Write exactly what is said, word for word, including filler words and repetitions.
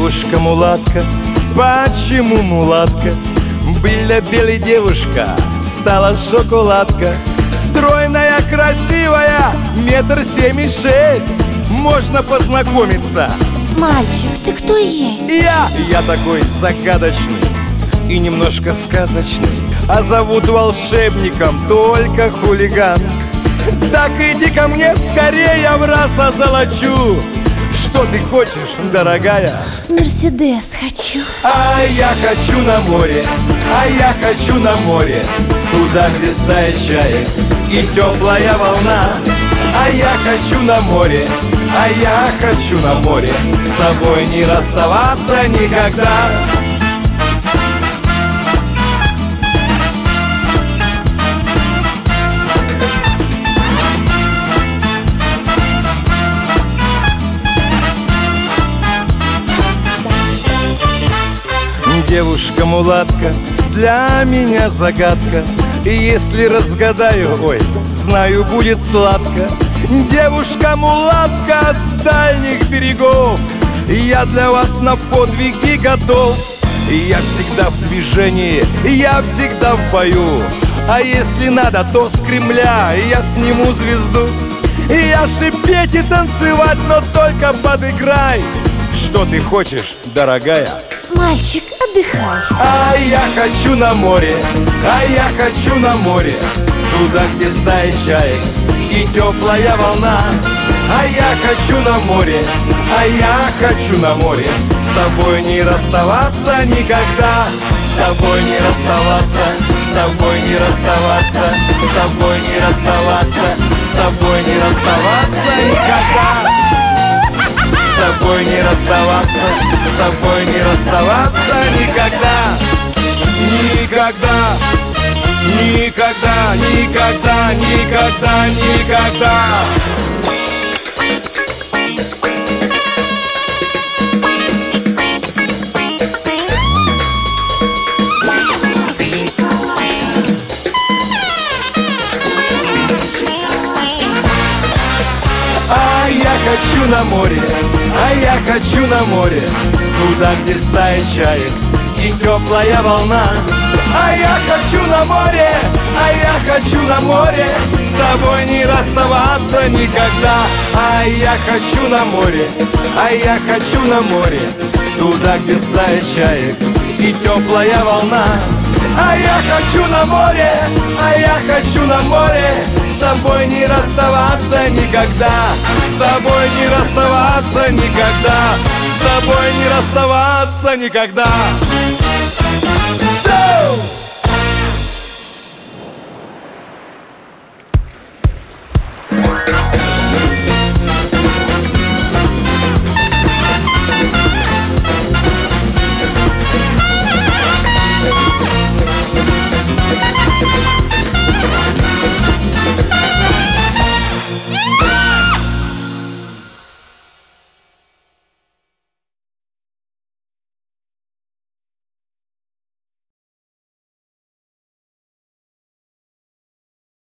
Девушка-мулатка, почему мулатка? Была белая девушка, стала шоколадка. Стройная, красивая, метр семьдесят шесть. Можно познакомиться. Мальчик, ты кто есть? Я, я такой загадочный и немножко сказочный, а зовут волшебником только хулиган. Так иди ко мне скорее, я в раз озолочу. Что ты хочешь, дорогая? Мерседес хочу. А я хочу на море, а я хочу на море, туда, где стая чаек и теплая волна. А я хочу на море, а я хочу на море, с тобой не расставаться никогда. Девушка-мулатка, для меня загадка. И если разгадаю, ой, знаю, будет сладко. Девушка-мулатка с дальних берегов, я для вас на подвиги готов. Я всегда в движении, я всегда в бою. А если надо, то с Кремля я сниму звезду. Я шипеть и танцевать, но только подыграй. Что ты хочешь, дорогая? Мальчик, отдыхай. А я хочу на море, а я хочу на море, туда, где стая чаек и теплая волна. А я хочу на море, а я хочу на море, с тобой не расставаться никогда. С тобой не расставаться, с тобой не расставаться, с тобой не расставаться, с тобой не расставаться никогда. С тобой не расставаться, с тобой не расставаться никогда. Никогда, никогда, никогда, никогда, никогда. А я хочу на море, а я хочу на море, туда, где стая чаек и теплая волна. А я хочу на море, а я хочу на море, с тобой не расставаться никогда. А я хочу на море, а я хочу на море, туда, где стая чаек и теплая волна. А я хочу на море, а я хочу на море, с тобой не расставаться никогда. С тобой не расставаться никогда. С тобой не расставаться никогда. So! We'll be right back.